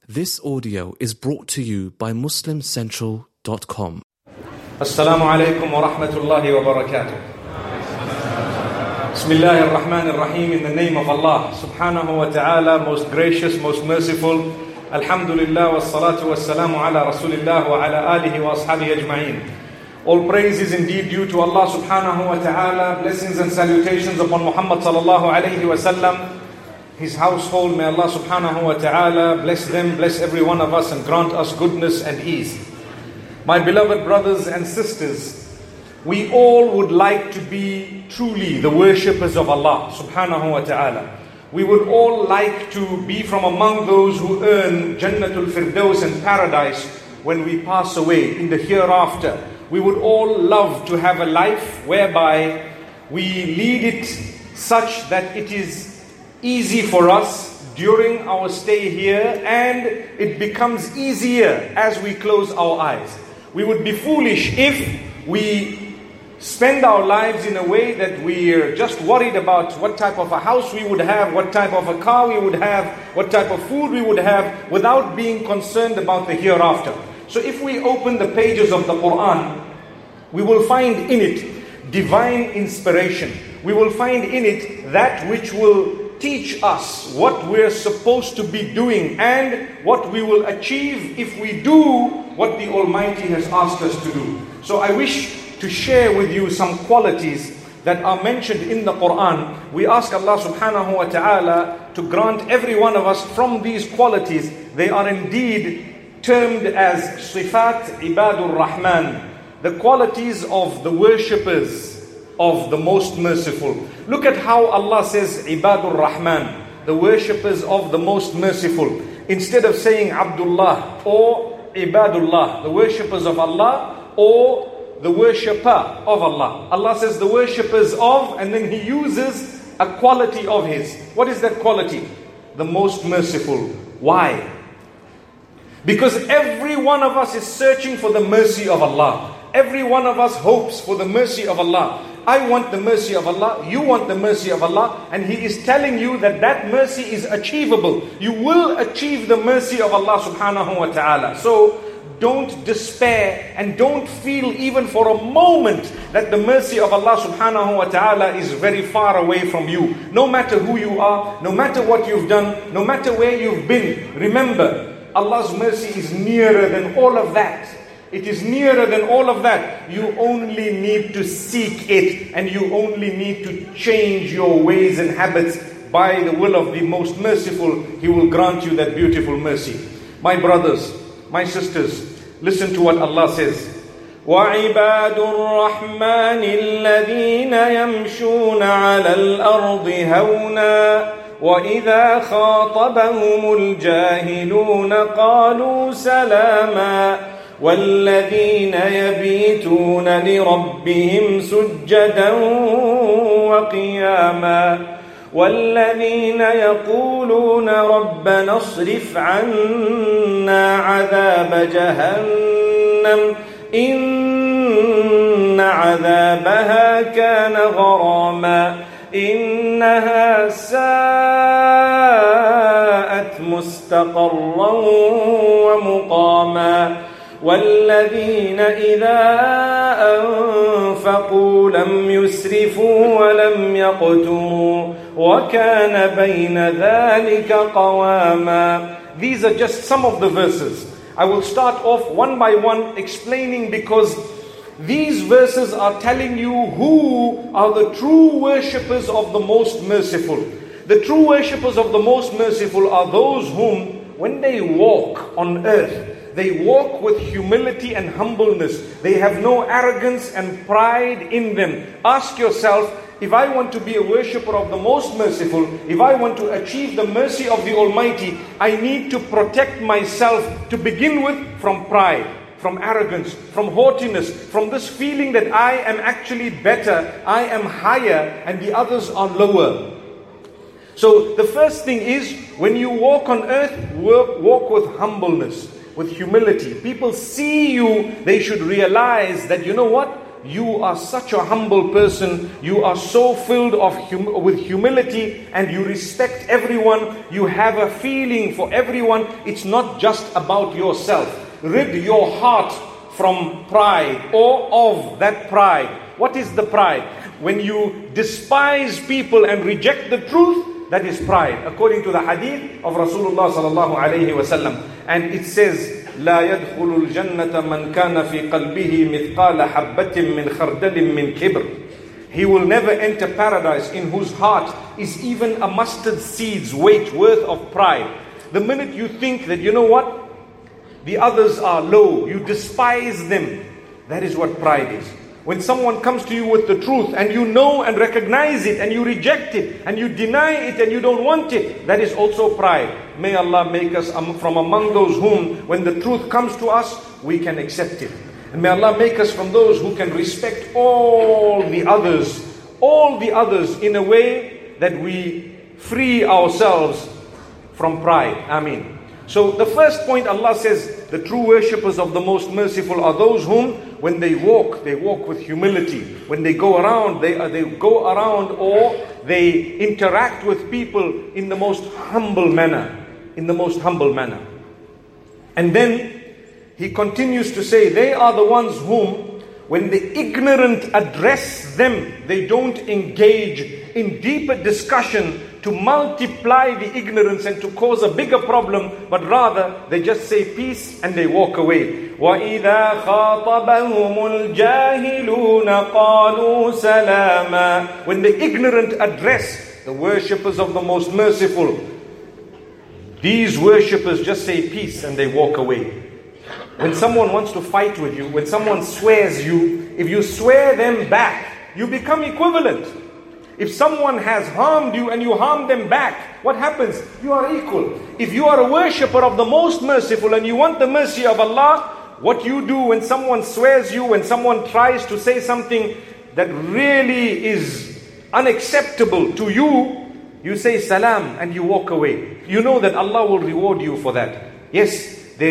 This audio is brought to you by MuslimCentral.com. Assalamu alaikum wa rahmatullahi wa barakatuh. Bismillahir Rahmanir Rahim. In the name of Allah subhanahu wa ta'ala, most gracious, most merciful. Alhamdulillah wa salatu wa salamu ala rasulillah wa ala alihi wa ashabihi ajma'in. All praise is indeed due to Allah subhanahu wa ta'ala. Blessings and salutations upon Muhammad sallallahu alayhi wa sallam, his household. May Allah subhanahu wa ta'ala bless them, bless every one of us, and grant us goodness and ease. My beloved brothers and sisters, we all would like to be truly the worshippers of Allah subhanahu wa ta'ala. We would all like to be from among those who earn Jannatul Firdaus and paradise when we pass away in the hereafter. We would all love to have a life whereby we lead it such that it is easy for us during our stay here, and it becomes easier as we close our eyes. We would be foolish if we spend our lives in a way that we're just worried about what type of a house we would have, what type of a car we would have, what type of food we would have, without being concerned about the hereafter. So if we open the pages of the Quran, we will find in it divine inspiration. We will find in it that which will teach us what we're supposed to be doing and what we will achieve if we do what the Almighty has asked us to do. So I wish to share with you some qualities that are mentioned in the Quran. We ask Allah subhanahu wa ta'ala to grant every one of us from these qualities. They are indeed termed as Sifat Ibadur Rahman, the qualities of the worshippers of the Most Merciful. Look at how Allah says Ibadur Rahman, the worshippers of the Most Merciful. Instead of saying Abdullah or Ibadullah, the worshippers of Allah, or the worshipper of Allah. Allah says the worshippers of, and then He uses a quality of His. What is that quality? The Most Merciful. Why? Because every one of us is searching for the mercy of Allah. Every one of us hopes for the mercy of Allah. I want the mercy of Allah, you want the mercy of Allah, and He is telling you that that mercy is achievable. You will achieve the mercy of Allah subhanahu wa ta'ala. So don't despair and don't feel even for a moment that the mercy of Allah subhanahu wa ta'ala is very far away from you. No matter who you are, no matter what you've done, no matter where you've been, remember, Allah's mercy is nearer than all of that. It is nearer than all of that. You only need to seek it, and you only need to change your ways and habits. By the will of the Most Merciful, He will grant you that beautiful mercy. My brothers, my sisters, listen to what Allah says. وَعِبَادُ الرَّحْمَنِ الَّذِينَ يَمْشُونَ عَلَى الْأَرْضِ هَوْنًا وَإِذَا خَاطَبَهُمُ الْجَاهِلُونَ قَالُوا سَلَامًا وَالَّذِينَ يَبِيتُونَ لِرَبِّهِمْ سُجَّدًا وَقِيَامًا وَالَّذِينَ يَقُولُونَ رَبَّنَا اصْرِفْ عَنَّا عَذَابَ جَهَنَّمَ إِنَّ عَذَابَهَا كَانَ غَرَامًا إِنَّهَا سَاءَتْ مُسْتَقَرًّا وَمُقَامًا وَالَّذِينَ إِذَا أَنفَقُوا لَمْ يُسْرِفُوا وَلَمْ يَقْتُرُوا وَكَانَ بَيْنَ ذَلِكَ قَوَامًا. These are just some of the verses. I will start off one by one explaining, because these verses are telling you who are the true worshippers of the Most Merciful. The true worshippers of the Most Merciful are those whom, when they walk on earth, they walk with humility and humbleness. They have no arrogance and pride in them. Ask yourself, if I want to be a worshipper of the Most Merciful, if I want to achieve the mercy of the Almighty, I need to protect myself to begin with from pride, from arrogance, from haughtiness, from this feeling that I am actually better, I am higher, and the others are lower. So the first thing is, when you walk on earth, walk with humbleness, with humility. People see you, they should realize that, you know what? you are such a humble person, you are so filled with humility, and you respect everyone, you have a feeling for everyone. It's not just about yourself. Rid your heart from pride or of that pride. What is the pride? When you despise people and reject the truth, that is pride, according to the hadith of Rasulullah sallallahu alayhi wasallam. And it says, لا يدخل الجنة من كان في قلبه مثقال حبة من خردل من كبر. He will never enter paradise in whose heart is even a mustard seed's weight worth of pride. The minute you think that, you know what, the others are low, you despise them, that is what pride is. When someone comes to you with the truth and you know and recognize it and you reject it and you deny it and you don't want it, that is also pride. May Allah make us from among those whom, when the truth comes to us, we can accept it. And may Allah make us from those who can respect all the others in a way that we free ourselves from pride. Ameen. So the first point, Allah says, the true worshippers of the Most Merciful are those whom, when they walk with humility. When they go around, they go around or they interact with people in the most humble manner. And then he continues to say, they are the ones whom, when the ignorant address them, they don't engage in deeper discussion to multiply the ignorance and to cause a bigger problem, but rather they just say peace and they walk away. وَإِذَا خَاطَبَهُمُ الْجَاهِلُونَ قَالُوا سَلَامًا. When the ignorant address the worshippers of the Most Merciful, these worshippers just say peace and they walk away. When someone wants to fight with you, when someone swears you, if you swear them back, you become equivalent. If someone has harmed you and you harm them back, what happens? You are equal. If you are a worshipper of the Most Merciful and you want the mercy of Allah, what you do when someone swears you, when someone tries to say something that really is unacceptable to you, you say salam and you walk away. You know that Allah will reward you for that. Yes, there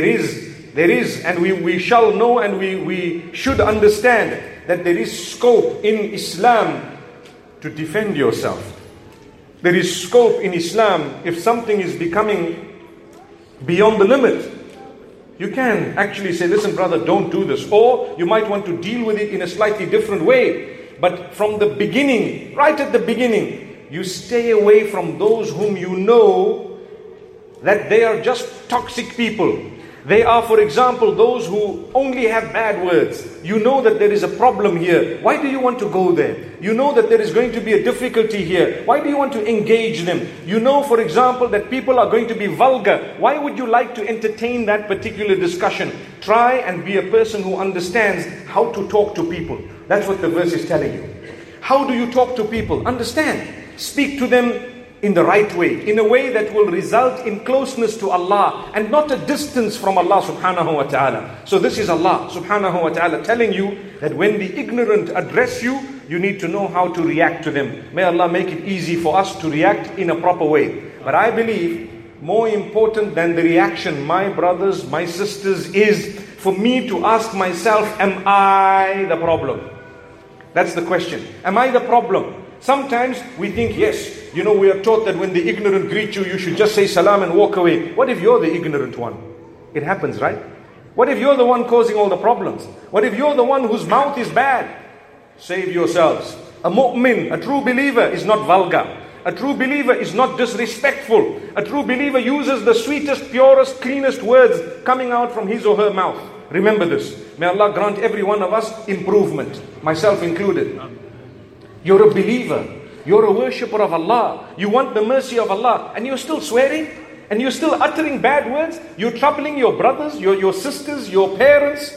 is, and we shall know and we should understand that there is scope in Islam to defend yourself. There is scope in Islam if something is becoming beyond the limit. You can actually say, listen brother, don't do this. Or you might want to deal with it in a slightly different way. But from the beginning, right at the beginning, you stay away from those whom you know that they are just toxic people. They are, for example, those who only have bad words. You know that there is a problem here. Why do you want to go there? You know that there is going to be a difficulty here. Why do you want to engage them? You know, for example, that people are going to be vulgar. Why would you like to entertain that particular discussion? Try and be a person who understands how to talk to people. That's what the verse is telling you. How do you talk to people? Understand. Speak to them in the right way, in a way that will result in closeness to Allah and not a distance from Allah subhanahu wa ta'ala. So this is Allah subhanahu wa ta'ala telling you that when the ignorant address you, you need to know how to react to them. May Allah make it easy for us to react in a proper way. But I believe more important than the reaction, my brothers, my sisters, is for me to ask myself, am I the problem? That's the question. Am I the problem? Sometimes we think, yes, you know, we are taught that when the ignorant greet you, you should just say salam and walk away. What if you're the ignorant one? It happens, right? What if you're the one causing all the problems? What if you're the one whose mouth is bad? Save yourselves. A mu'min, a true believer, is not vulgar. A true believer is not disrespectful. A true believer uses the sweetest, purest, cleanest words coming out from his or her mouth. Remember this. May Allah grant every one of us improvement, myself included. You're a believer. You're a worshipper of Allah. You want the mercy of Allah. And you're still swearing? And you're still uttering bad words? You're troubling your brothers, your sisters, your parents,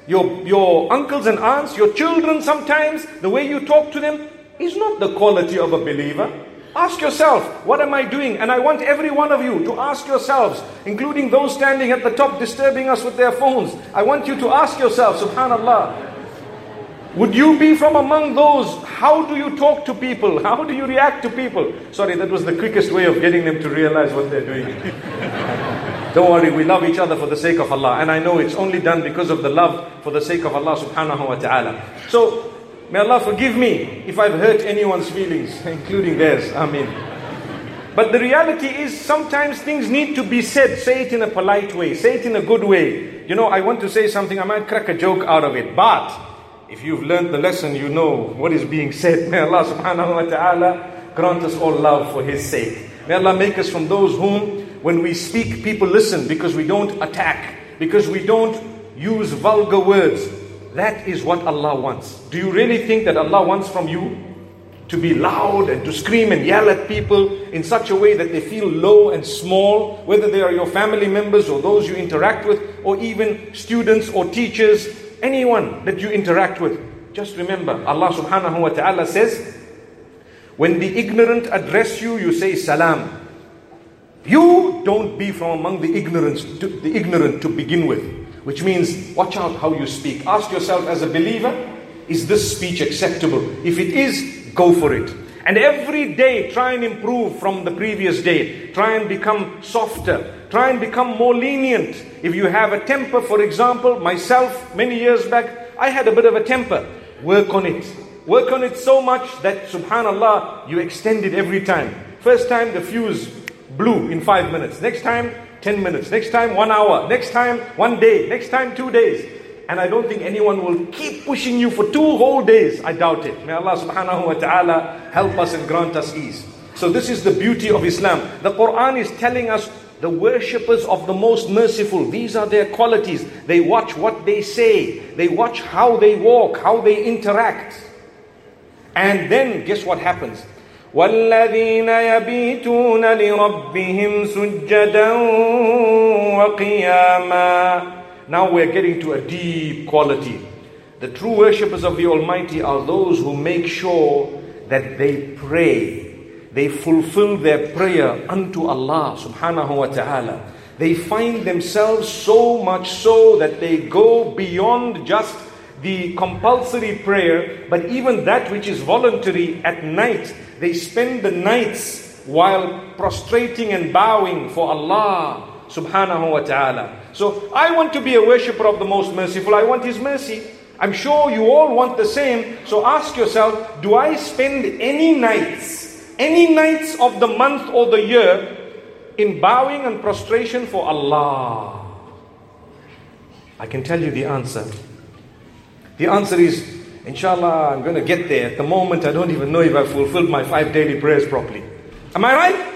your uncles and aunts, your children sometimes. The way you talk to them is not the quality of a believer. Ask yourself, what am I doing? And I want every one of you to ask yourselves, including those standing at the top disturbing us with their phones. I want you to ask yourself, subhanallah, would you be from among those? How do you talk to people? How do you react to people? Sorry, that was the quickest way of getting them to realize what they're doing. Don't worry, we love each other for the sake of Allah. And I know it's only done because of the love for the sake of Allah subhanahu wa ta'ala. So, May Allah forgive me if I've hurt anyone's feelings, including theirs. Ameen. But the reality is sometimes things need to be said. Say it in a polite way. Say it in a good way. You know, I want to say something. I might crack a joke out of it. But if you've learned the lesson, you know what is being said. May Allah subhanahu wa ta'ala grant us all love for His sake. May Allah make us from those whom, when we speak, people listen, because we don't attack, because we don't use vulgar words. That is what Allah wants. Do you really think that Allah wants from you to be loud and to scream and yell at people in such a way that they feel low and small, whether they are your family members or those you interact with, or even students or teachers, anyone that you interact with? Just remember, Allah subhanahu wa ta'ala says, when the ignorant address you, you say salam. You don't be from among the ignorant to begin with. Which means, watch out how you speak. Ask yourself as a believer, is this speech acceptable? If it is, go for it. And every day, try and improve from the previous day. Try and become softer. Try and become more lenient. If you have a temper, for example, myself, many years back, I had a bit of a temper. Work on it. Work on it so much that, subhanallah, you extend it every time. First time, the fuse blew in 5 minutes. Next time, 10 minutes. Next time, 1 hour. Next time, 1 day. Next time, 2 days. And I don't think anyone will keep pushing you for 2 whole days. I doubt it. May Allah subhanahu wa ta'ala help us and grant us ease. So this is the beauty of Islam. The Quran is telling us the worshippers of the most merciful, these are their qualities. They watch what they say. They watch how they walk, how they interact. And then guess what happens? وَالَّذِينَ يَبِيتُونَ لِرَبِّهِمْ سُجَّدًا وَقِيَامًا. Now we're getting to a deep quality. The true worshippers of the Almighty are those who make sure that they pray. They fulfill their prayer unto Allah subhanahu wa ta'ala. They find themselves so much so that they go beyond just the compulsory prayer, but even that which is voluntary at night. They spend the nights while prostrating and bowing for Allah subhanahu wa ta'ala. So I want to be a worshipper of the most merciful. I want His mercy. I'm sure you all want the same. So ask yourself, do I spend any nights of the month or the year in bowing and prostration for Allah? I can tell you the answer. The answer is, inshallah, I'm going to get there. At the moment, I don't even know if I've fulfilled my 5 daily prayers properly. Am I right?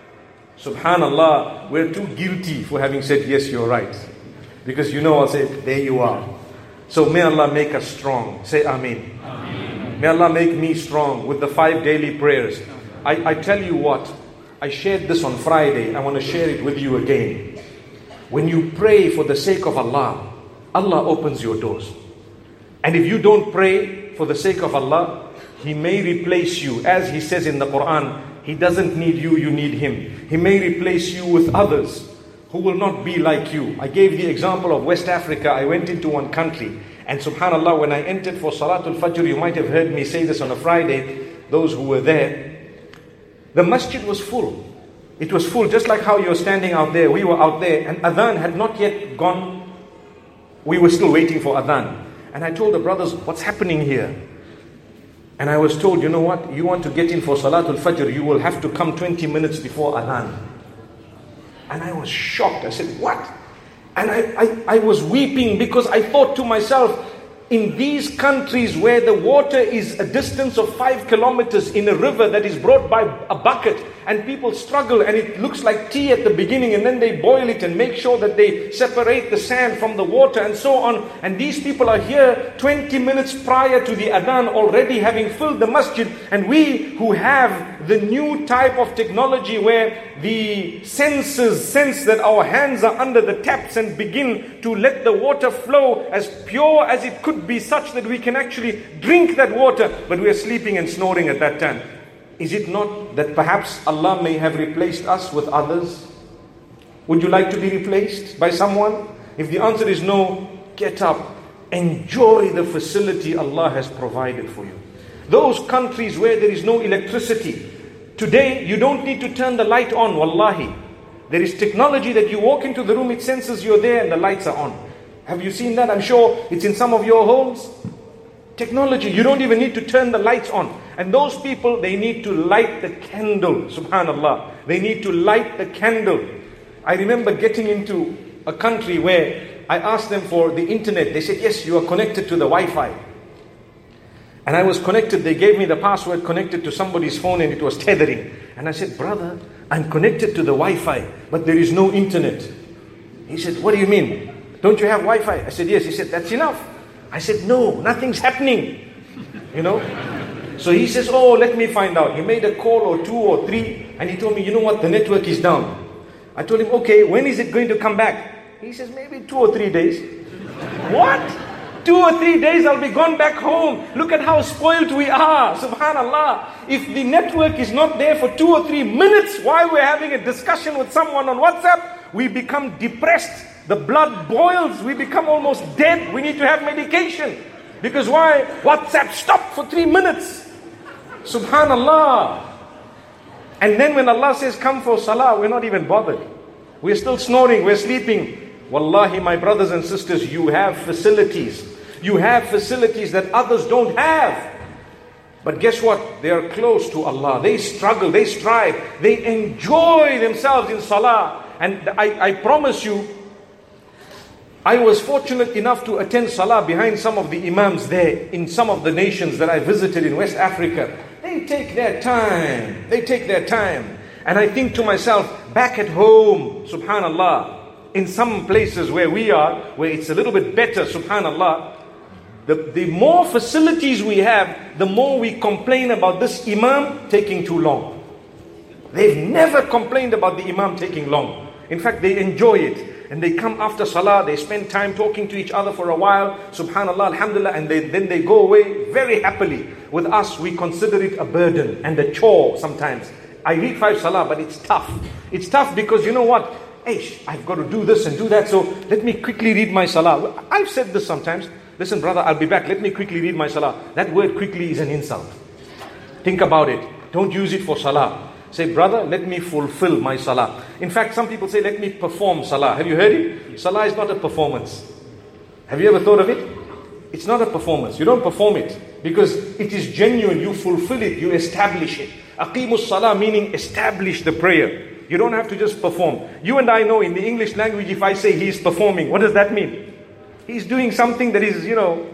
Subhanallah, we're too guilty for having said, yes, you're right. Because you know, I'll say, there you are. So may Allah make us strong. Say Ameen. Ameen. May Allah make me strong with the 5 daily prayers. I tell you what, I shared this on Friday. I want to share it with you again. When you pray for the sake of Allah, Allah opens your doors. And if you don't pray for the sake of Allah, He may replace you. As He says in the Quran, He doesn't need you, you need Him. He may replace you with others who will not be like you. I gave the example of West Africa. I went into one country, and subhanallah, when I entered for Salatul Fajr, you might have heard me say this on a Friday, those who were there, the masjid was full. It was full, just like how you're standing out there. We were out there, and adhan had not yet gone. We were still waiting for adhan. And I told the brothers, what's happening here? And I was told, you know what? You want to get in for Salatul Fajr, you will have to come 20 minutes before adhan. And I was shocked. I said, what? And I was weeping because I thought to myself, in these countries where the water is a distance of 5 kilometers in a river that is brought by a bucket, and people struggle, and it looks like tea at the beginning, and then they boil it and make sure that they separate the sand from the water and so on. And these people are here 20 minutes prior to the adhan, already having filled the masjid. And we who have the new type of technology where the senses sense that our hands are under the taps and begin to let the water flow as pure as it could be, such that we can actually drink that water, but we are sleeping and snoring at that time. Is it not that perhaps Allah may have replaced us with others? Would you like to be replaced by someone? If the answer is no, get up. Enjoy the facility Allah has provided for you. Those countries where there is no electricity, today you don't need to turn the light on, wallahi. There is technology that you walk into the room, it senses you're there and the lights are on. Have you seen that? I'm sure it's in some of your homes. Technology, you don't even need to turn the lights on. And those people, they need to light the candle. Subhanallah. They need to light the candle. I remember getting into a country where I asked them for the internet. They said, yes, you are connected to the Wi-Fi. And I was connected. They gave me the password, connected to somebody's phone, and it was tethering. And I said, brother, I'm connected to the Wi-Fi, but there is no internet. He said, what do you mean? Don't you have Wi-Fi? I said, yes. He said, that's enough. I said, no, nothing's happening. You know? So he says, oh, let me find out. He made a call or 2 or 3, and he told me, you know what, the network is down. I told him, okay, when is it going to come back? He says, maybe 2 or 3 days. What? 2 or 3 days I'll be gone back home. Look at how spoiled we are. Subhanallah. If the network is not there for 2 or 3 minutes while we're having a discussion with someone on WhatsApp, we become depressed. The blood boils. We become almost dead. We need to have medication. Because why? WhatsApp stopped for 3 minutes. Subhanallah. And then when Allah says, come for salah, we're not even bothered. We're still snoring, we're sleeping. Wallahi, my brothers and sisters, you have facilities. You have facilities that others don't have. But guess what? They are close to Allah. They struggle, they strive, they enjoy themselves in salah. And I promise you, I was fortunate enough to attend salah behind some of the imams there in some of the nations that I visited in West Africa. They take their time. They take their time. And I think to myself, back at home, subhanallah, in some places where we are, where it's a little bit better, subhanallah, the more facilities we have, the more we complain about this imam taking too long. They've never complained about the imam taking long. In fact, they enjoy it. And they come after salah, they spend time talking to each other for a while, subhanallah, alhamdulillah, and then they go away very happily. With us, we consider it a burden and a chore sometimes. I read 5 salah, but it's tough. It's tough because you know what? I've got to do this and do that, so let me quickly read my salah. I've said this sometimes. Listen, brother, I'll be back. Let me quickly read my salah. That word quickly is an insult. Think about it. Don't use it for salah. Say, brother, let me fulfill my salah. In fact, some people say, let me perform salah. Have you heard it? Salah is not a performance. Have you ever thought of it? It's not a performance. You don't perform it because it is genuine. You fulfill it. You establish it. Aqimus salah meaning establish the prayer. You don't have to just perform. You and I know in the English language, if I say he is performing, what does that mean? He's doing something that is,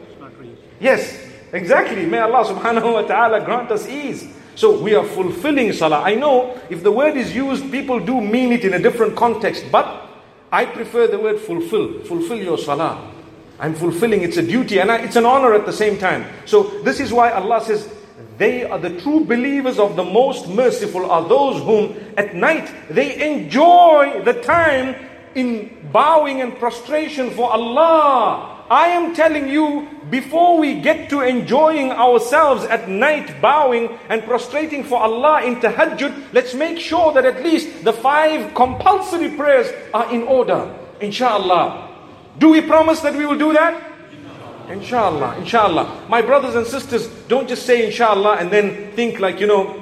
yes, exactly. May Allah subhanahu wa ta'ala grant us ease. So we are fulfilling salah. I know if the word is used, people do mean it in a different context. But I prefer the word fulfill. Fulfill your salah. I'm fulfilling. It's a duty and it's an honor at the same time. So this is why Allah says, they are the true believers of the most merciful are those whom at night they enjoy the time in bowing and prostration for Allah. I am telling you, before we get to enjoying ourselves at night, bowing and prostrating for Allah in tahajjud, let's make sure that at least the 5 compulsory prayers are in order. Inshallah. Do we promise that we will do that? Inshallah, inshallah. My brothers and sisters, don't just say inshallah and then think like,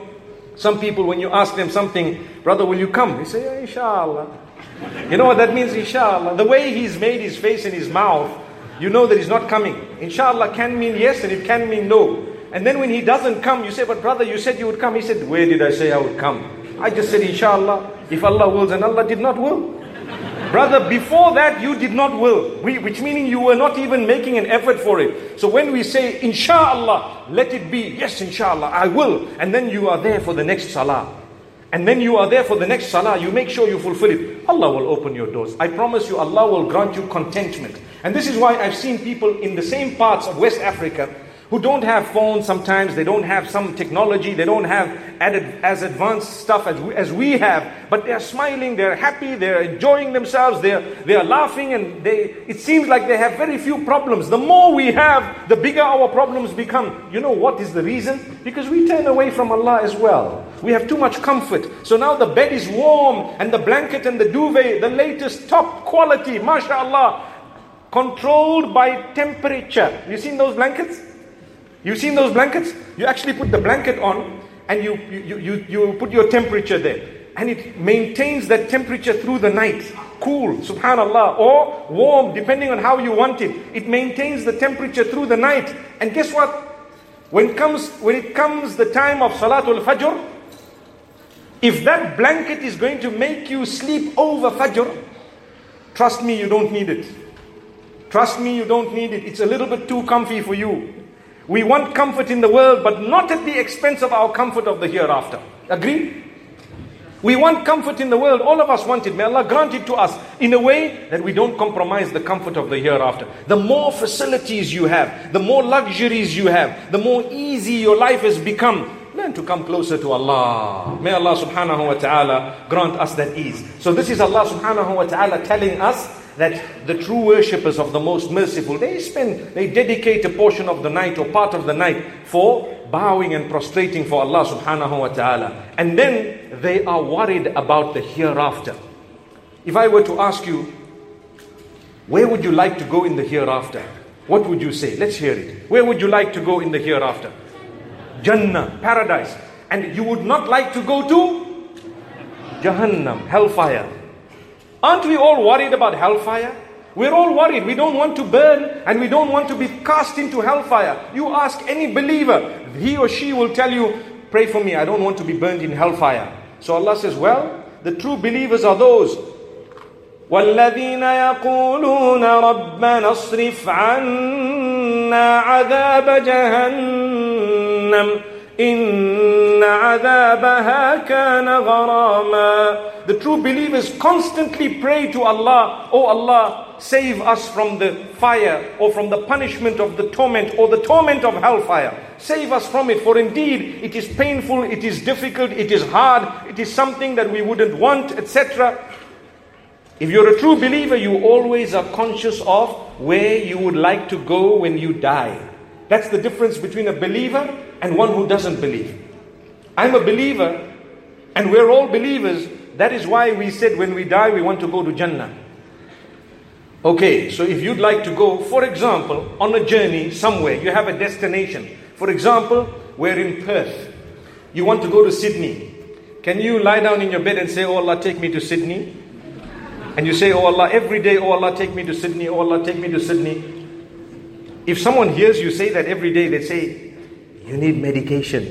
some people when you ask them something, brother, will you come? They say, yeah, inshallah. You know what that means, inshallah? The way he's made his face and his mouth, you know that he's not coming. Inshallah can mean yes and it can mean no. And then when he doesn't come, you say, but brother, you said you would come. He said, where did I say I would come? I just said, inshallah. If Allah wills and Allah did not will. Brother, before that you did not will. Which meaning you were not even making an effort for it. So when we say, inshallah, let it be. Yes, inshallah, I will. And then you are there for the next salah. And then you are there for the next salah. You make sure you fulfill it. Allah will open your doors. I promise you, Allah will grant you contentment. And this is why I've seen people in the same parts of West Africa who don't have phones sometimes, they don't have some technology, they don't have as advanced stuff as we have, but they're smiling, they're happy, they're enjoying themselves, they're laughing, and it seems like they have very few problems. The more we have, the bigger our problems become. You know what is the reason? Because we turn away from Allah as well. We have too much comfort. So now the bed is warm, and the blanket and the duvet, the latest top quality, mashallah, controlled by temperature. You seen those blankets? You've seen those blankets? You actually put the blanket on and you put your temperature there. And it maintains that temperature through the night. cool, subhanallah, or warm, depending on how you want it. It maintains the temperature through the night. And guess what? When it comes the time of Salatul Fajr, if that blanket is going to make you sleep over Fajr, trust me, you don't need it. Trust me, you don't need it. It's a little bit too comfy for you. We want comfort in the world, but not at the expense of our comfort of the hereafter. Agree? We want comfort in the world. All of us want it. May Allah grant it to us in a way that we don't compromise the comfort of the hereafter. The more facilities you have, the more luxuries you have, the more easy your life has become, learn to come closer to Allah. May Allah subhanahu wa ta'ala grant us that ease. So this is Allah subhanahu wa ta'ala telling us that the true worshippers of the most merciful, they dedicate a portion of the night or part of the night for bowing and prostrating for Allah subhanahu wa ta'ala. And then they are worried about the hereafter. If I were to ask you, where would you like to go in the hereafter? What would you say? Let's hear it. Where would you like to go in the hereafter? Jannah, paradise. And you would not like to go to Jahannam, hellfire. Aren't we all worried about hellfire? We're all worried. We don't want to burn and we don't want to be cast into hellfire. You ask any believer, he or she will tell you, pray for me, I don't want to be burned in hellfire. So Allah says, well, the true believers are those وَالَّذِينَ يَقُولُونَ رَبَّنَا اصْرِفْ عَنَّا عَذَابَ جَهَنَّمَ إِنَّ عَذَابَهَا كَانَ غَرَامًا. The true believers constantly pray to Allah, oh Allah, save us from the fire or from the punishment of the torment or the torment of hellfire. Save us from it, for indeed it is painful, it is difficult, it is hard, it is something that we wouldn't want, etc. If you're a true believer, you always are conscious of where you would like to go when you die. That's the difference between a believer and one who doesn't believe. I'm a believer and we're all believers. That is why we said when we die we want to go to Jannah. Okay, so if you'd like to go, for example, on a journey somewhere, you have a destination. For example, we're in Perth. You want to go to Sydney. Can you lie down in your bed and say, oh Allah, take me to Sydney? And you say, oh Allah, every day, oh Allah, take me to Sydney, oh Allah, take me to Sydney. If someone hears you say that every day, they say, you need medication.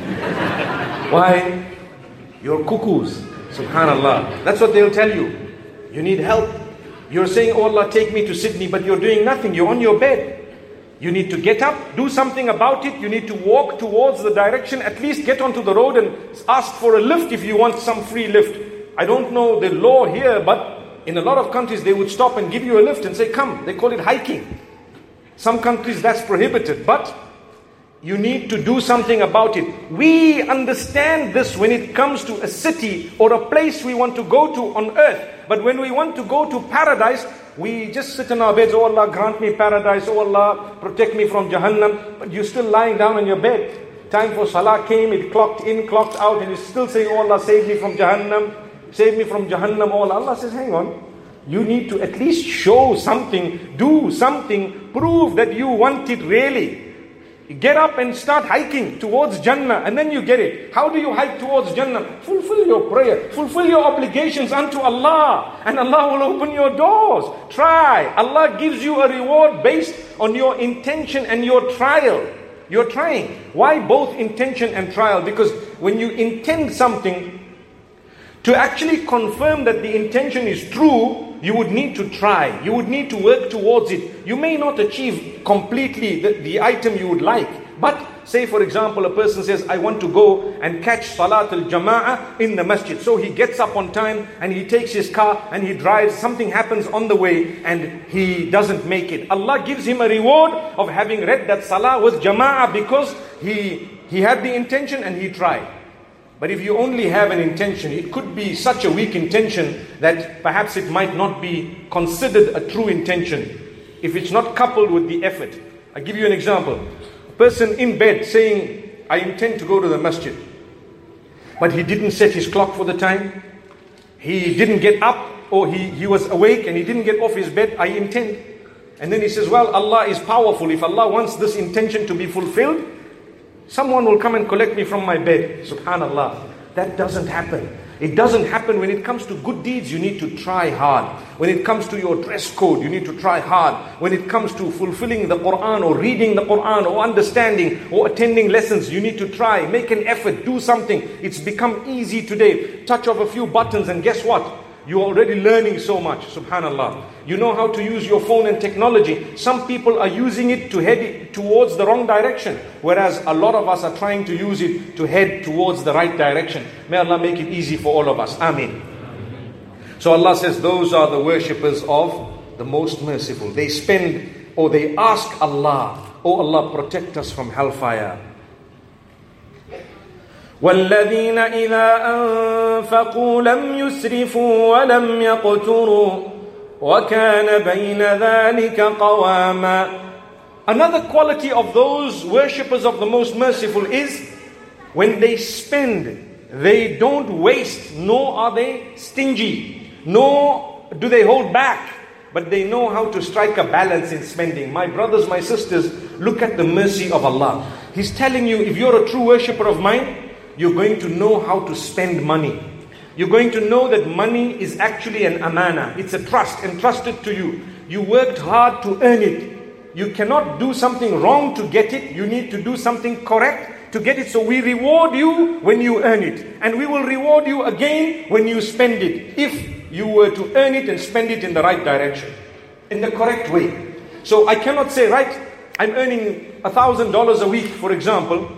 Why? You're cuckoos. Subhanallah. That's what they'll tell you. You need help. You're saying, oh Allah, take me to Sydney, but you're doing nothing. You're on your bed. You need to get up, do something about it. You need to walk towards the direction. At least get onto the road and ask for a lift if you want some free lift. I don't know the law here, but in a lot of countries they would stop and give you a lift and say, come. They call it hiking. Some countries that's prohibited, but you need to do something about it. We understand this when it comes to a city or a place we want to go to on earth. But when we want to go to paradise, we just sit in our beds, oh Allah, grant me paradise, oh Allah, protect me from Jahannam. But you're still lying down on your bed. Time for Salah came, it clocked in, clocked out, and you're still saying, oh Allah, save me from Jahannam, save me from Jahannam. Oh Allah. Allah says, hang on. You need to at least show something, do something, prove that you want it really. Get up and start hiking towards Jannah, and then you get it. How do you hike towards Jannah? Fulfill your prayer, fulfill your obligations unto Allah, and Allah will open your doors. Try. Allah gives you a reward based on your intention and your trial. You're trying. Why both intention and trial? Because when you intend something, to actually confirm that the intention is true, you would need to try. You would need to work towards it. You may not achieve completely the item you would like. But say for example, a person says, I want to go and catch Salat al-Jama'ah in the masjid. So he gets up on time and he takes his car and he drives. Something happens on the way and he doesn't make it. Allah gives him a reward of having read that Salah was Jama'ah because he had the intention and he tried. But if you only have an intention, it could be such a weak intention that perhaps it might not be considered a true intention if it's not coupled with the effort. I'll give you an example. A person in bed saying, I intend to go to the masjid. But he didn't set his clock for the time. He didn't get up, or he was awake and he didn't get off his bed. I intend. And then he says, well, Allah is powerful. If Allah wants this intention to be fulfilled, someone will come and collect me from my bed. Subhanallah. That doesn't happen. It doesn't happen. When it comes to good deeds, you need to try hard. When it comes to your dress code, you need to try hard. When it comes to fulfilling the Quran or reading the Quran or understanding or attending lessons, you need to try, make an effort, do something. It's become easy today. Touch of a few buttons and guess what? You're already learning so much, subhanallah. You know how to use your phone and technology. Some people are using it to head towards the wrong direction, whereas a lot of us are trying to use it to head towards the right direction. May Allah make it easy for all of us. Ameen. So Allah says, those are the worshippers of the most merciful. They spend or they ask Allah, oh Allah, protect us from hellfire. وَالَّذِينَ إِذَا أَنفَقُوا لَمْ يُسْرِفُوا وَلَمْ يَقْتُرُوا وَكَانَ بَيْنَ ذَلِكَ قَوَامًا. Another quality of those worshippers of the most merciful is when they spend, they don't waste, nor are they stingy, nor do they hold back, but they know how to strike a balance in spending. My brothers, my sisters, look at the mercy of Allah. He's telling you, if you're a true worshipper of mine, you're going to know how to spend money. You're going to know that money is actually an amana. It's a trust entrusted to you. You worked hard to earn it. You cannot do something wrong to get it. You need to do something correct to get it. So we reward you when you earn it. And we will reward you again when you spend it. If you were to earn it and spend it in the right direction, in the correct way. So I cannot say, right, I'm earning $1,000 a week, for example.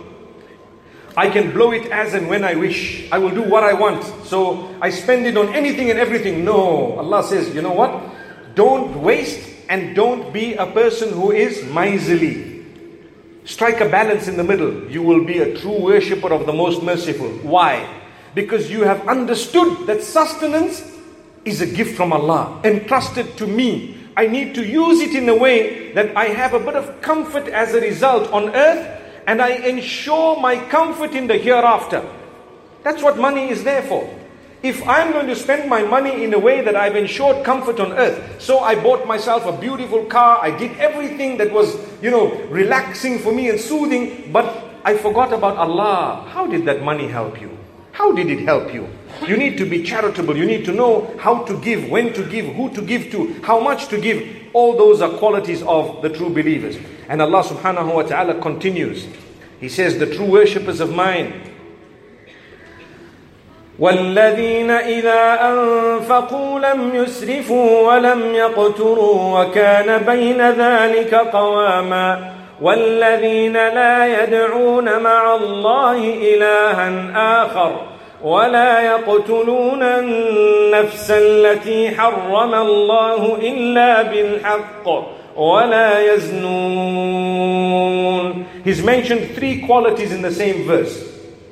I can blow it as and when I wish. I will do what I want. So I spend it on anything and everything. No. Allah says, you know what? Don't waste and don't be a person who is miserly. Strike a balance in the middle. You will be a true worshipper of the most merciful. Why? Because you have understood that sustenance is a gift from Allah, entrusted to me. I need to use it in a way that I have a bit of comfort as a result on earth, and I ensure my comfort in the hereafter. That's what money is there for. If I'm going to spend my money in a way that I've ensured comfort on earth, so I bought myself a beautiful car, I did everything that was, relaxing for me and soothing, but I forgot about Allah. How did that money help you? How did it help you? You need to be charitable. You need to know how to give, when to give, who to give to, how much to give. All those are qualities of the true believers. And Allah subhanahu wa ta'ala continues. He says, the true worshippers of mine, وَالَّذِينَ إِذَا أَنفَقُوا لَمْ يُسْرِفُوا وَلَمْ يَقْتُرُوا وَكَانَ بَيْنَ ذَلِكَ قَوَامًا وَالَّذِينَ لَا يَدْعُونَ مَعَ اللَّهِ إِلَهًا آخَرَ وَلَا يَقْتُلُونَ النَّفْسَ الَّتِي حَرَّمَ اللَّهُ إِلَّا بِالْحَقِّ وَلَا يَزْنُونَ. He's mentioned three qualities in the same verse.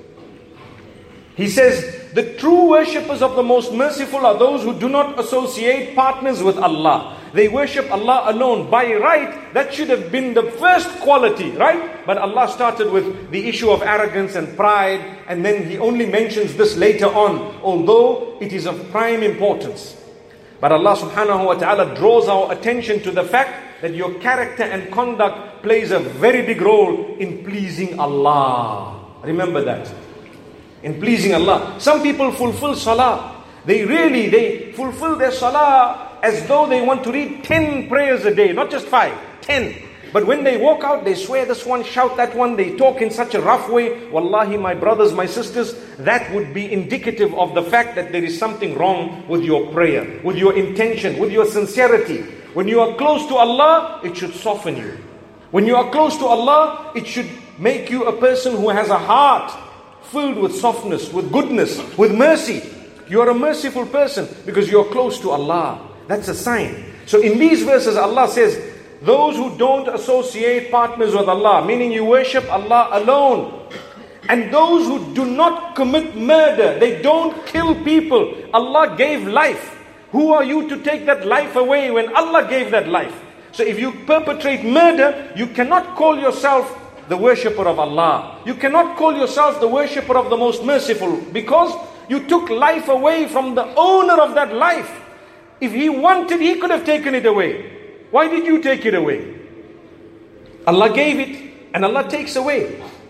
He says, the true worshippers of the most merciful are those who do not associate partners with Allah. They worship Allah alone. By right, that should have been the first quality, right? But Allah started with the issue of arrogance and pride, and then He only mentions this later on, although it is of prime importance. But Allah subhanahu wa ta'ala draws our attention to the fact that your character and conduct plays a very big role in pleasing Allah. Remember that. In pleasing Allah. Some people fulfill salah. They fulfill their salah as though they want to read 10 prayers a day, not just 5, 10. But when they walk out, they swear this one, shout that one, they talk in such a rough way. Wallahi, my brothers, my sisters, that would be indicative of the fact that there is something wrong with your prayer, with your intention, with your sincerity. When you are close to Allah, it should soften you. When you are close to Allah, it should make you a person who has a heart filled with softness, with goodness, with mercy. You are a merciful person because you are close to Allah. That's a sign. So in these verses, Allah says, those who don't associate partners with Allah, meaning you worship Allah alone. And those who do not commit murder, they don't kill people. Allah gave life. Who are you to take that life away when Allah gave that life? So if you perpetrate murder, you cannot call yourself the worshipper of Allah. You cannot call yourself the worshipper of the most merciful, because you took life away from the owner of that life. If He wanted, He could have taken it away. Why did you take it away? Allah gave it and Allah takes away.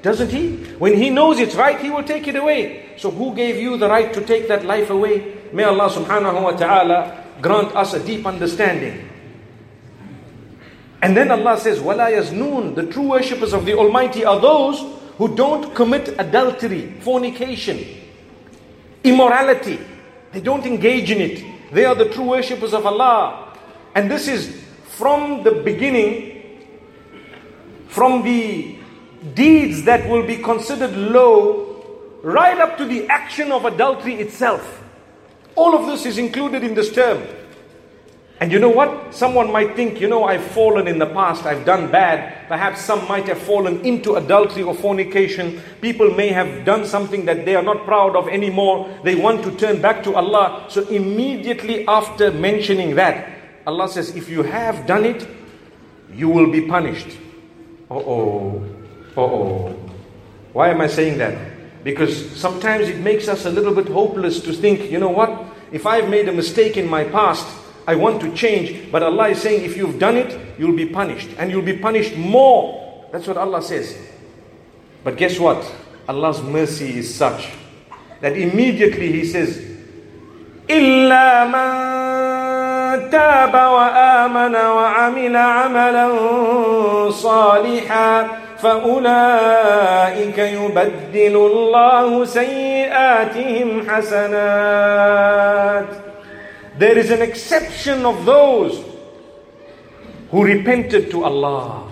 Doesn't He? When He knows it's right, He will take it away. So who gave you the right to take that life away? May Allah subhanahu wa ta'ala grant us a deep understanding. And then Allah says, وَلَا يَزْنُونَ. The true worshippers of the Almighty are those who don't commit adultery, fornication, immorality. They don't engage in it. They are the true worshippers of Allah. And this is from the beginning, from the deeds that will be considered low, right up to the action of adultery itself. All of this is included in this term. And you know what? Someone might think, I've fallen in the past, I've done bad. Perhaps some might have fallen into adultery or fornication. People may have done something that they are not proud of anymore. They want to turn back to Allah. So immediately after mentioning that, Allah says, if you have done it, you will be punished. Why am I saying that? Because sometimes it makes us a little bit hopeless to think, you know what? If I've made a mistake in my past, I want to change. But Allah is saying, if you've done it, you'll be punished. And you'll be punished more. That's what Allah says. But guess what? Allah's mercy is such that immediately He says, إِلَّا مَن تَابَ وَآمَنَ وَعَمِلَ عَمَلًا صَالِحًا فَأُولَٰئِكَ يُبَدِّلُ اللَّهُ سَيِّئَاتِهِمْ حَسَنَاتٍ. There is an exception of those who repented to Allah.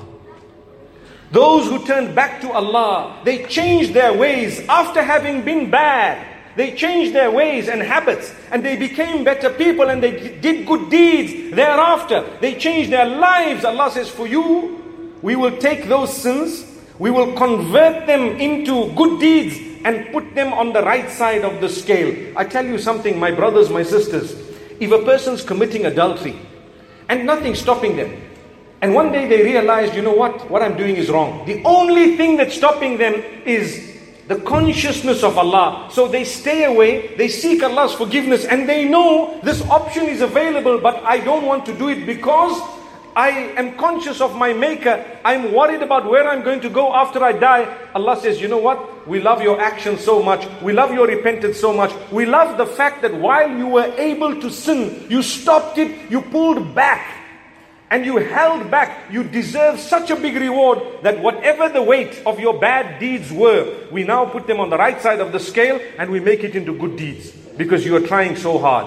Those who turned back to Allah. They changed their ways after having been bad. They changed their ways and habits, and they became better people, and they did good deeds thereafter. They changed their lives. Allah says, for you, we will take those sins, we will convert them into good deeds and put them on the right side of the scale. I tell you something, my brothers, my sisters. If a person's committing adultery and nothing's stopping them, and one day they realize, you know what I'm doing is wrong. The only thing that's stopping them is the consciousness of Allah. So they stay away, they seek Allah's forgiveness, and they know this option is available, but I don't want to do it because I am conscious of my Maker. I'm worried about where I'm going to go after I die. Allah says, you know what? We love your action so much. We love your repentance so much. We love the fact that while you were able to sin, you stopped it, you pulled back, and you held back. You deserve such a big reward that whatever the weight of your bad deeds were, we now put them on the right side of the scale and we make it into good deeds because you are trying so hard.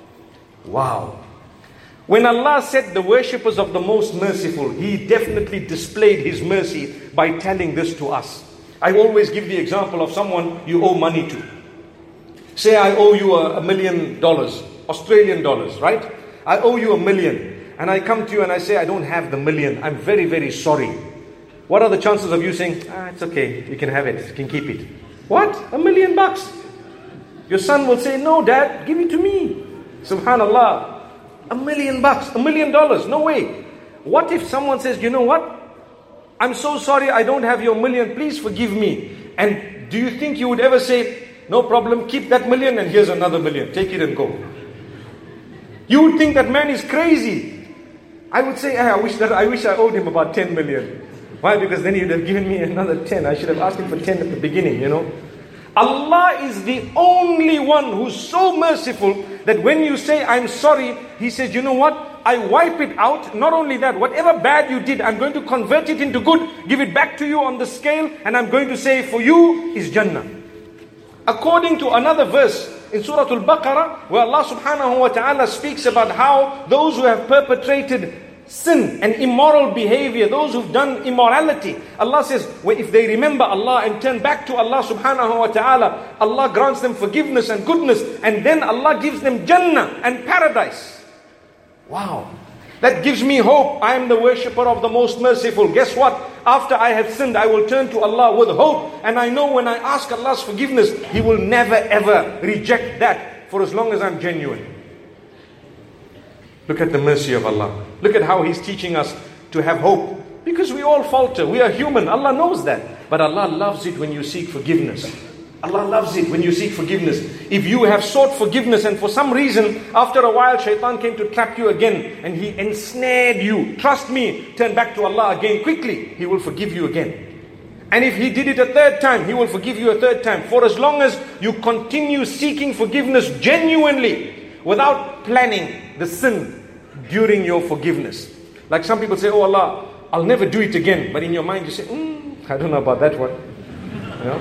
Wow. When Allah said the worshippers of the Most Merciful, He definitely displayed His mercy by telling this to us. I always give the example of someone you owe money to. Say I owe you $1 million, Australian dollars, right? I owe you $1 million. And I come to you and I say, I don't have the million. I'm very, very sorry. What are the chances of you saying, it's okay, you can have it, you can keep it? What? $1 million? Your son will say, no dad, give it to me. Subhanallah. $1 million, $1 million, no way. What if someone says, you know what? I'm so sorry I don't have your million, please forgive me. And do you think you would ever say, no problem, keep that million and here's another million, take it and go? You would think that man is crazy. I would say, I wish I owed him about 10 million. Why? Because then he would have given me another 10. I should have asked him for 10 at the beginning, Allah is the only one who's so merciful that when you say, I'm sorry, He says, you know what? I wipe it out. Not only that, whatever bad you did, I'm going to convert it into good, give it back to you on the scale, and I'm going to say, for you is Jannah. According to another verse in Surah Al-Baqarah, where Allah subhanahu wa ta'ala speaks about how those who have perpetrated sin and immoral behavior, those who've done immorality, Allah says, well, if they remember Allah and turn back to Allah subhanahu wa ta'ala, Allah grants them forgiveness and goodness, and then Allah gives them Jannah and paradise. Wow. That gives me hope. I am the worshipper of the Most Merciful. Guess what? After I have sinned, I will turn to Allah with hope, and I know when I ask Allah's forgiveness, He will never ever reject that for as long as I'm genuine. Look at the mercy of Allah. Look at how He's teaching us to have hope. Because we all falter. We are human. Allah knows that. But Allah loves it when you seek forgiveness. Allah loves it when you seek forgiveness. If you have sought forgiveness and for some reason, after a while, shaitan came to trap you again and he ensnared you. Trust me, turn back to Allah again quickly. He will forgive you again. And if he did it a third time, he will forgive you a third time. For as long as you continue seeking forgiveness genuinely, without planning the sin during your forgiveness. Like some people say, oh Allah, I'll never do it again. But in your mind you say, I don't know about that one. You know?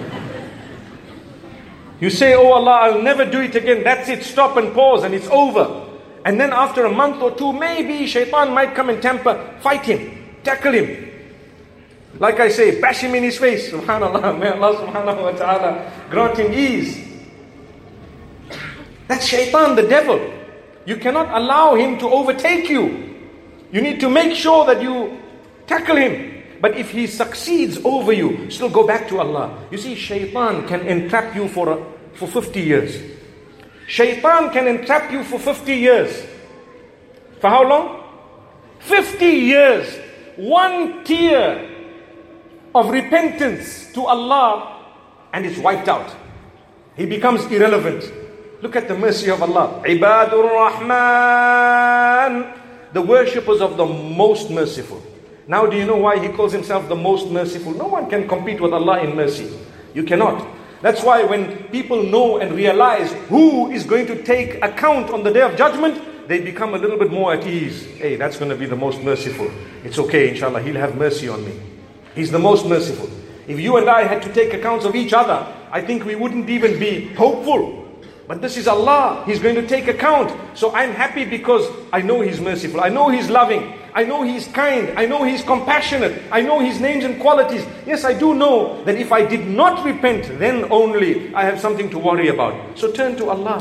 You say, oh Allah, I'll never do it again. That's it, stop and pause and it's over. And then after a month or two, maybe shaitan might come and temper. Fight him, tackle him. Like I say, bash him in his face. Subhanallah, may Allah subhanahu wa ta'ala grant him ease. That's shaitan, the devil. You cannot allow him to overtake you. You need to make sure that you tackle him. But if he succeeds over you, still go back to Allah. You see, shaitan can entrap you for 50 years. Shaitan can entrap you for 50 years. For how long? 50 years. One tear of repentance to Allah and it's wiped out. He becomes irrelevant. Look at the mercy of Allah. Ibadur Rahman, the worshippers of the most merciful. Now do you know why he calls himself the most merciful? No one can compete with Allah in mercy. You cannot. That's why when people know and realize who is going to take account on the Day of Judgment, they become a little bit more at ease. Hey, that's going to be the most merciful. It's okay, inshallah, he'll have mercy on me. He's the most merciful. If you and I had to take accounts of each other, I think we wouldn't even be hopeful. But this is Allah. He's going to take account. So I'm happy because I know He's merciful. I know He's loving. I know He's kind. I know He's compassionate. I know His names and qualities. Yes, I do know that if I did not repent, then only I have something to worry about. So turn to Allah.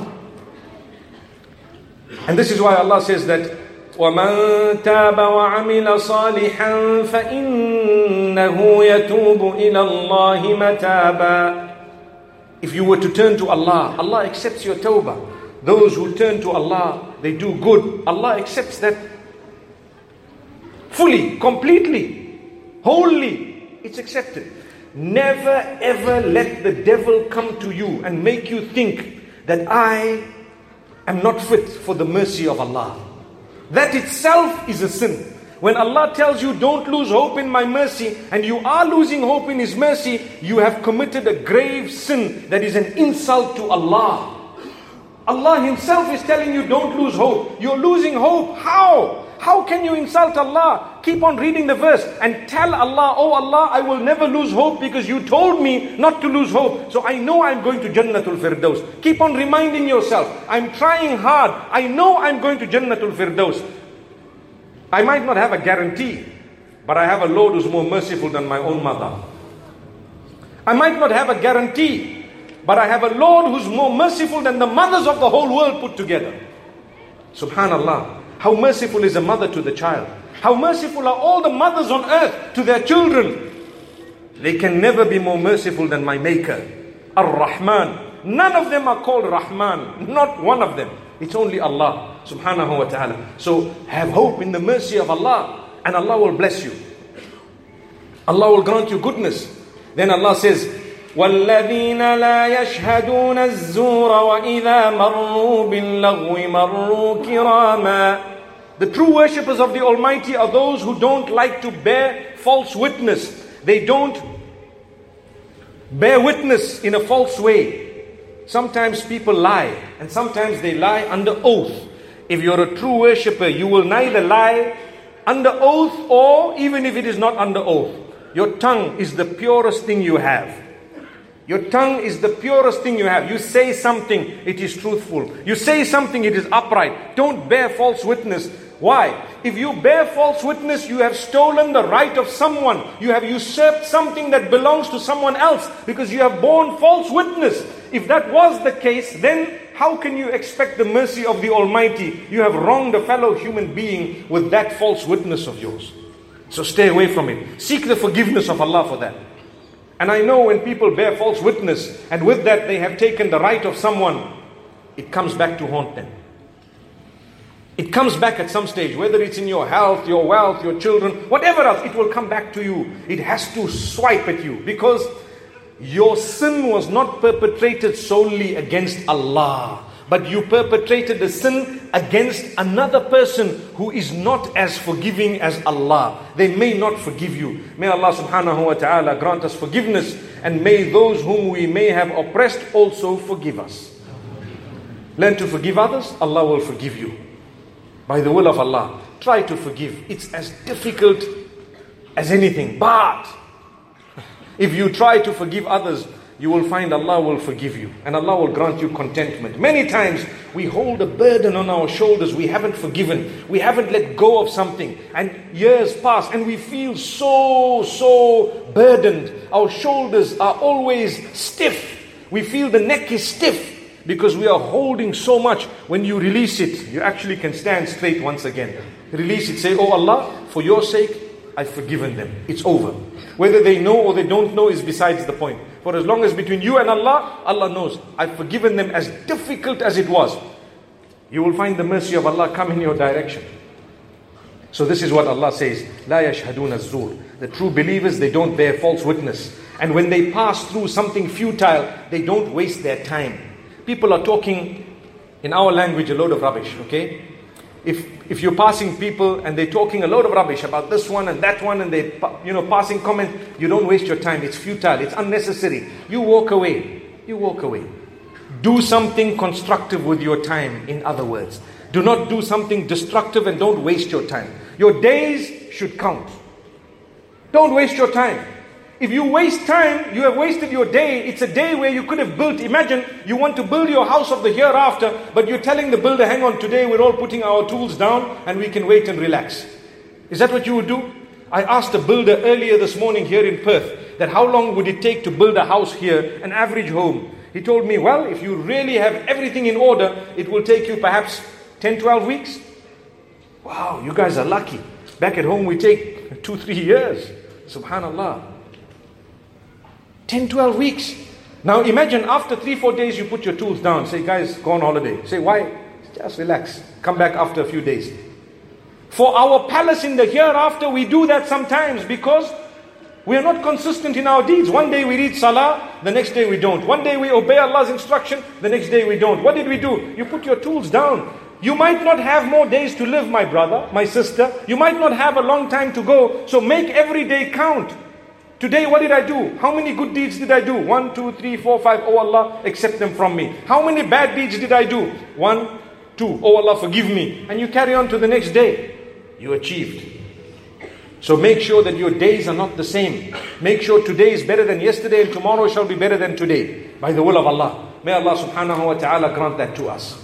And this is why Allah says that وَمَنْ تَابَ وَعَمِلَ صَالِحًا فَإِنَّهُ يَتُوبُ إِلَى اللَّهِ مَتَابًا. If you were to turn to Allah, Allah accepts your tawbah. Those who turn to Allah, they do good. Allah accepts that fully, completely, wholly. It's accepted. Never ever let the devil come to you and make you think that I am not fit for the mercy of Allah. That itself is a sin. When Allah tells you don't lose hope in my mercy, and you are losing hope in His mercy, you have committed a grave sin that is an insult to Allah. Allah Himself is telling you don't lose hope. You're losing hope. How? How can you insult Allah? Keep on reading the verse and tell Allah, oh Allah, I will never lose hope because you told me not to lose hope. So I know I'm going to Jannatul Firdaus. Keep on reminding yourself, I'm trying hard. I know I'm going to Jannatul Firdaus. I might not have a guarantee, but I have a Lord who's more merciful than my own mother. I might not have a guarantee, but I have a Lord who's more merciful than the mothers of the whole world put together. Subhanallah. How merciful is a mother to the child. How merciful are all the mothers on earth to their children. They can never be more merciful than my Maker, Ar-Rahman. None of them are called Rahman. Not one of them. It's only Allah subhanahu wa ta'ala. So have hope in the mercy of Allah and Allah will bless you. Allah will grant you goodness. Then Allah says, وَالَّذِينَ لَا يَشْهَدُونَ الزُّورَ وَإِذَا مَرُّوا بِاللَّغْوِ مَرُّوا كِرَامًا. The true worshippers of the Almighty are those who don't like to bear false witness. They don't bear witness in a false way. Sometimes people lie, and sometimes they lie under oath. If you're a true worshipper, you will neither lie under oath or even if it is not under oath. Your tongue is the purest thing you have. Your tongue is the purest thing you have. You say something, it is truthful. You say something, it is upright. Don't bear false witness. Why? If you bear false witness, you have stolen the right of someone. You have usurped something that belongs to someone else because you have borne false witness. If that was the case, then how can you expect the mercy of the Almighty? You have wronged a fellow human being with that false witness of yours. So stay away from it. Seek the forgiveness of Allah for that. And I know when people bear false witness and with that they have taken the right of someone, it comes back to haunt them. It comes back at some stage, whether it's in your health, your wealth, your children, whatever else, it will come back to you. It has to swipe at you because your sin was not perpetrated solely against Allah, but you perpetrated the sin against another person who is not as forgiving as Allah. They may not forgive you. May Allah subhanahu wa ta'ala grant us forgiveness, and may those whom we may have oppressed also forgive us. Learn to forgive others, Allah will forgive you. By the will of Allah, try to forgive. It's as difficult as anything. But if you try to forgive others, you will find Allah will forgive you. And Allah will grant you contentment. Many times we hold a burden on our shoulders. We haven't forgiven. We haven't let go of something. And years pass and we feel so burdened. Our shoulders are always stiff. We feel the neck is stiff because we are holding so much. When you release it, you actually can stand straight once again. Release it. Say, oh Allah, for your sake, I've forgiven them. It's over. Whether they know or they don't know is besides the point. For as long as between you and Allah, Allah knows. I've forgiven them, as difficult as it was. You will find the mercy of Allah come in your direction. So this is what Allah says. لا يشهدون الزور. The true believers, they don't bear false witness. And when they pass through something futile, they don't waste their time. People are talking in our language a load of rubbish, okay? If you're passing people and they're talking a load of rubbish about this one and that one, and they passing comments, you don't waste your time. It's futile. It's unnecessary. You walk away. You walk away. Do something constructive with your time, in other words. Do not do something destructive, and don't waste your time. Your days should count. Don't waste your time. If you waste time, you have wasted your day. It's a day where you could have built. Imagine you want to build your house of the hereafter, but you're telling the builder, hang on, today we're all putting our tools down and we can wait and relax. Is that what you would do? I asked a builder earlier this morning here in Perth that how long would it take to build a house here, an average home. He told me, well, if you really have everything in order, it will take you perhaps 10, 12 weeks. Wow, you guys are lucky. Back at home we take 2-3 years. Subhanallah. 10, 12 weeks. Now imagine after 3-4 days you put your tools down. Say, guys, go on holiday. Say, why? Just relax. Come back after a few days. For our palace in the hereafter, we do that sometimes because we are not consistent in our deeds. One day we read salah, the next day we don't. One day we obey Allah's instruction, the next day we don't. What did we do? You put your tools down. You might not have more days to live, my brother, my sister. You might not have a long time to go. So make every day count. Today, what did I do? How many good deeds did I do? 1, 2, 3, 4, 5. Oh Allah, accept them from me. How many bad deeds did I do? 1, 2. Oh Allah, forgive me. And you carry on to the next day. You achieved. So make sure that your days are not the same. Make sure today is better than yesterday and tomorrow shall be better than today. By the will of Allah. May Allah subhanahu wa ta'ala grant that to us.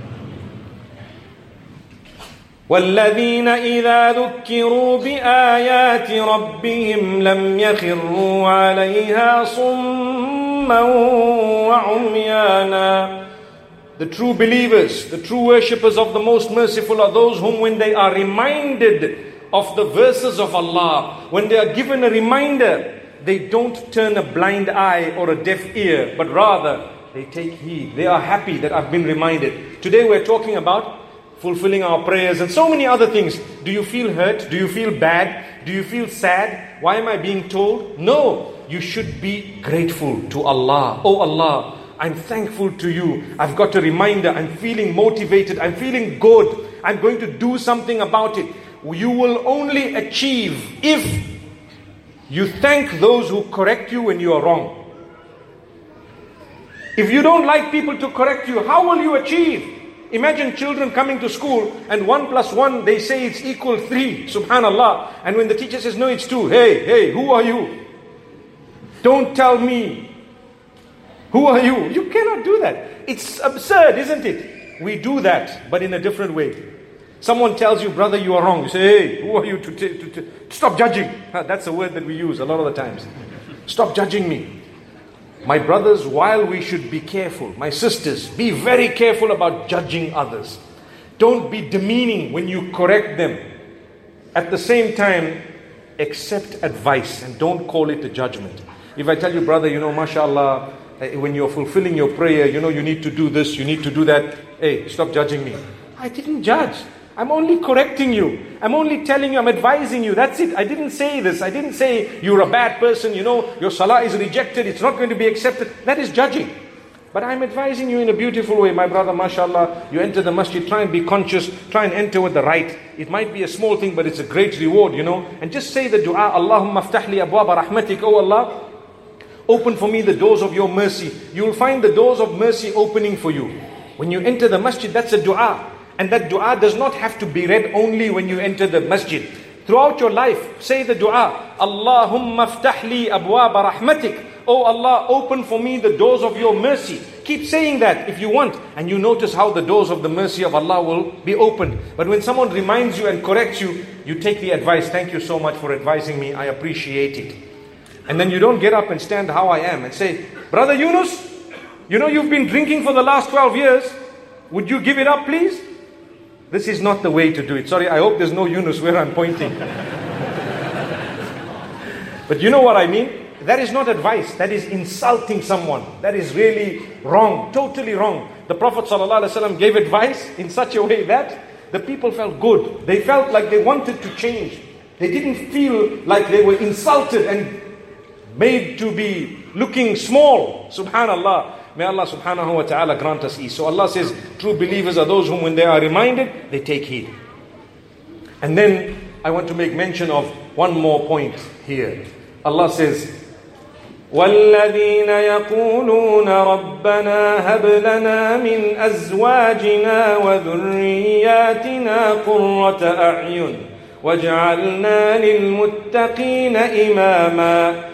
وَالَّذِينَ إِذَا ذُكِّرُوا بِآيَاتِ رَبِّهِمْ لَمْ يَخِرُّوا عَلَيْهَا صُمًّا وَعُمْيَانًا. The true believers, the true worshippers of the Most Merciful are those whom when they are reminded of the verses of Allah, when they are given a reminder, they don't turn a blind eye or a deaf ear, but rather they take heed. They are happy that I've been reminded. Today we're talking about fulfilling our prayers and so many other things. Do you feel hurt? Do you feel bad? Do you feel sad? Why am I being told? No, you should be grateful to Allah. Oh Allah, I'm thankful to you. I've got a reminder. I'm feeling motivated. I'm feeling good. I'm going to do something about it. You will only achieve if you thank those who correct you when you are wrong. If you don't like people to correct you, how will you achieve? Imagine children coming to school and 1 + 1, they say it's equal 3. Subhanallah. And when the teacher says, no, it's 2. Hey, who are you? Don't tell me. Who are you? You cannot do that. It's absurd, isn't it? We do that, but in a different way. Someone tells you, brother, you are wrong. You say, hey, who are you to stop judging? That's a word that we use a lot of the times. Stop judging me. My brothers, while we should be careful, my sisters, be very careful about judging others. Don't be demeaning when you correct them. At the same time, accept advice and don't call it a judgment. If I tell you, brother, mashallah, when you're fulfilling your prayer, you need to do this, you need to do that. Hey, stop judging me. I didn't judge. I'm only correcting you. I'm only telling you, I'm advising you. That's it. I didn't say this. I didn't say you're a bad person. Your salah is rejected. It's not going to be accepted. That is judging. But I'm advising you in a beautiful way, my brother, mashallah. You enter the masjid, try and be conscious, try and enter with the right. It might be a small thing, but it's a great reward, And just say the dua, Allahumma aftah li abwaba rahmatik, oh Allah, open for me the doors of your mercy. You will find the doors of mercy opening for you. When you enter the masjid, that's a dua. And that dua does not have to be read only when you enter the masjid. Throughout your life, say the dua, Allahumma aftah li abwaba rahmatik. Oh Allah, open for me the doors of your mercy. Keep saying that if you want. And you notice how the doors of the mercy of Allah will be opened. But when someone reminds you and corrects you, you take the advice. Thank you so much for advising me. I appreciate it. And then you don't get up and stand how I am and say, Brother Yunus, you've been drinking for the last 12 years. Would you give it up, please? This is not the way to do it. Sorry, I hope there's no Yunus where I'm pointing. But you know what I mean? That is not advice. That is insulting someone. That is really wrong. Totally wrong. The Prophet ﷺ gave advice in such a way that the people felt good. They felt like they wanted to change. They didn't feel like they were insulted and made to be looking small. Subhanallah. May Allah subhanahu wa ta'ala grant us ease. So Allah says, true believers are those whom when they are reminded, they take heed. And then I want to make mention of one more point here. Allah says, وَالَّذِينَ يَقُولُونَ رَبَّنَا هَبْ لَنَا مِنْ أَزْوَاجِنَا وَذُرِّيَّاتِنَا قُرَّةَ أَعْيُنٍ وَاجْعَلْنَا لِلْمُتَّقِينَ إِمَامًا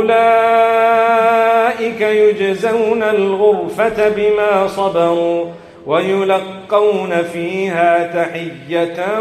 أولئك يجزون الغرفة بما صبروا ويلقون فيها تحية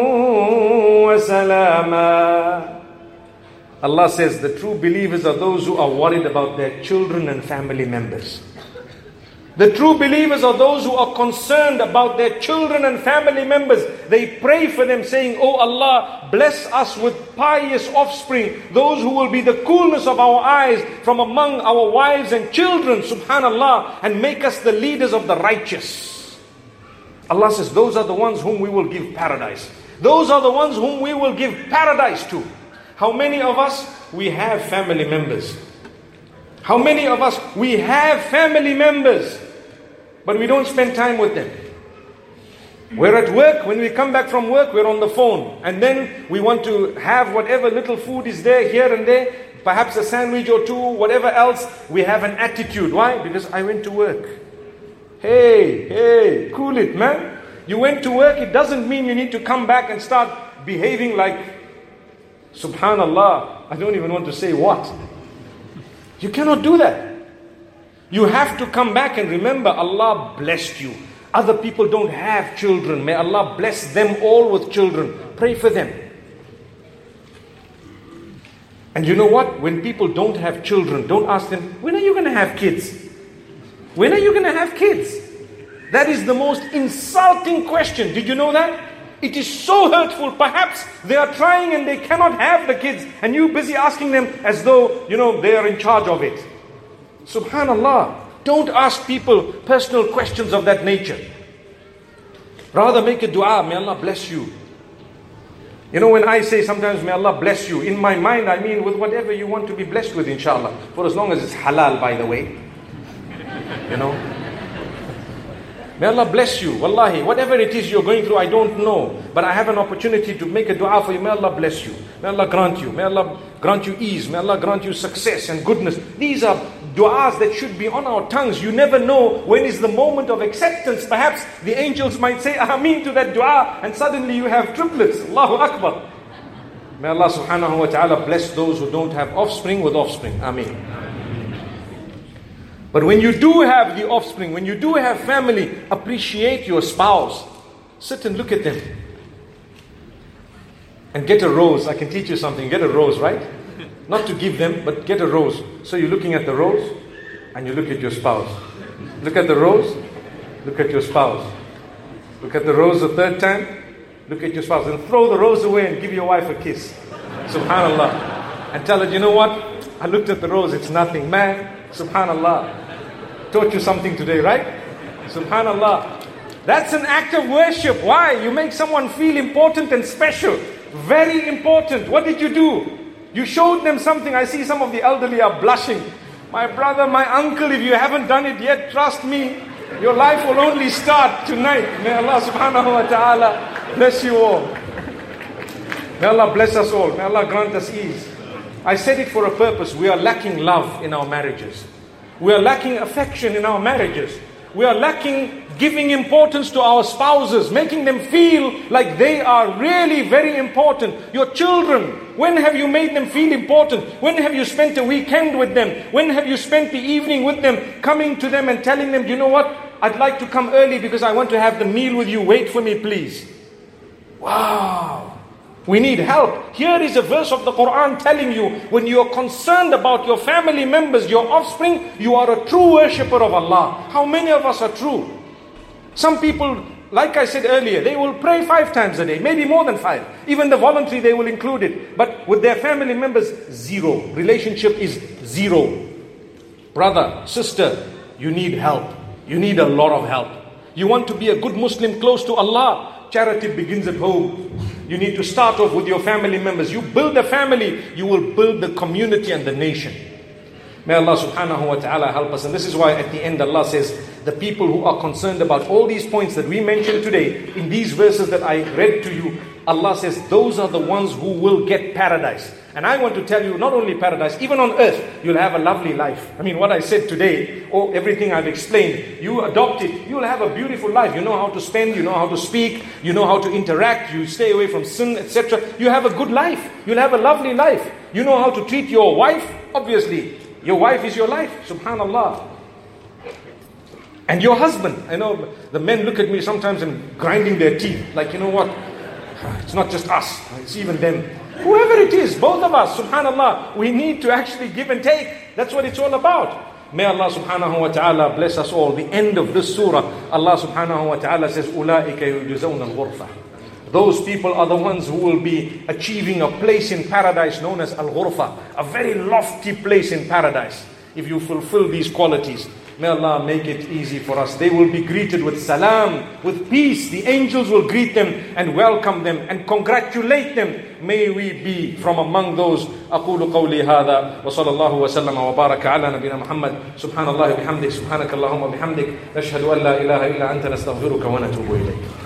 وسلاما. Allah says the true believers are those who are worried about their children and family members. The true believers are those who are concerned about their children and family members. They pray for them saying, Oh Allah, bless us with pious offspring, those who will be the coolness of our eyes from among our wives and children, subhanallah, and make us the leaders of the righteous. Allah says, those are the ones whom we will give paradise. Those are the ones whom we will give paradise to. How many of us, we have family members? How many of us, we have family members, but we don't spend time with them? We're at work. When we come back from work, we're on the phone. And then we want to have whatever little food is there, here and there, perhaps a sandwich or two, whatever else. We have an attitude. Why? Because I went to work. Hey, cool it, man. You went to work, it doesn't mean you need to come back and start behaving like, subhanallah, I don't even want to say what. You cannot do that. You have to come back and remember Allah blessed you. Other people don't have children. May Allah bless them all with children. Pray for them. And you know what? When people don't have children, don't ask them, when are you going to have kids? When are you going to have kids? That is the most insulting question. Did you know that? It is so hurtful. Perhaps they are trying and they cannot have the kids, and you busy asking them as though, they are in charge of it. Subhanallah. Don't ask people personal questions of that nature. Rather make a dua, may Allah bless you. When I say sometimes may Allah bless you, in my mind I mean with whatever you want to be blessed with, inshallah. For as long as it's halal, by the way. May Allah bless you. Wallahi, whatever it is you're going through, I don't know. But I have an opportunity to make a dua for you. May Allah bless you. May Allah grant you. May Allah grant you ease. May Allah grant you success and goodness. These are du'as that should be on our tongues. You never know when is the moment of acceptance. Perhaps the angels might say Ameen to that dua, and suddenly you have triplets. Allahu Akbar. May Allah subhanahu wa ta'ala bless those who don't have offspring with offspring. Ameen. But when you do have the offspring, when you do have family, appreciate your spouse. Sit and look at them. And get a rose. I can teach you something. Get a rose, right? Not to give them, but get a rose. So you're looking at the rose, and you look at your spouse. Look at the rose, look at your spouse. Look at the rose the third time, look at your spouse. And throw the rose away and give your wife a kiss. Subhanallah. And tell her, you know what? I looked at the rose, it's nothing. Man, subhanallah. Taught you something today, right? Subhanallah. That's an act of worship. Why? You make someone feel important and special. Very important. What did you do? You showed them something. I see some of the elderly are blushing. My brother, my uncle, if you haven't done it yet, trust me, your life will only start tonight. May Allah subhanahu wa ta'ala bless you all. May Allah bless us all. May Allah grant us ease. I said it for a purpose. We are lacking love in our marriages. We are lacking affection in our marriages. We are lacking giving importance to our spouses, making them feel like they are really very important. Your children, when have you made them feel important? When have you spent a weekend with them? When have you spent the evening with them, coming to them and telling them, you know what, I'd like to come early because I want to have the meal with you. Wait for me, please. Wow. We need help. Here is a verse of the Quran telling you, when you are concerned about your family members, your offspring, you are a true worshipper of Allah. How many of us are true? Some people, like I said earlier, they will pray 5 times a day, maybe more than 5. Even the voluntary, they will include it. But with their family members, 0. Relationship is 0. Brother, sister, you need help. You need a lot of help. You want to be a good Muslim close to Allah. Charity begins at home. You need to start off with your family members. You build a family, you will build the community and the nation. May Allah subhanahu wa ta'ala help us. And this is why at the end Allah says, the people who are concerned about all these points that we mentioned today, in these verses that I read to you, Allah says, those are the ones who will get paradise. And I want to tell you, not only paradise, even on earth, you'll have a lovely life. I mean, what I said today, or everything I've explained, you adopt it, you'll have a beautiful life. You know how to spend, you know how to speak, you know how to interact, you stay away from sin, etc. You have a good life. You'll have a lovely life. You know how to treat your wife, obviously. Your wife is your life, subhanallah. And your husband. I know the men look at me sometimes and grinding their teeth. Like, you know what? It's not just us. It's even them. Whoever it is, both of us, subhanallah, we need to actually give and take. That's what it's all about. May Allah subhanahu wa ta'ala bless us all. The end of this surah, Allah subhanahu wa ta'ala says, أُولَٰئِكَ يُجْزَوْنَ الْغُرْفَةِ. Those people are the ones who will be achieving a place in paradise known as Al-Ghurfa, a very lofty place in paradise. If you fulfill these qualities, may Allah make it easy for us. They will be greeted with salam, with peace. The angels will greet them and welcome them and congratulate them. May we be from among those. أقول قولي هذا وصلى الله وسلم وبارك على نبينا محمد. سبحان الله وبحمده سبحانك اللهم وبحمدك نشهد أن لا إله إلا أنت نستغفرك ونتوب إليك.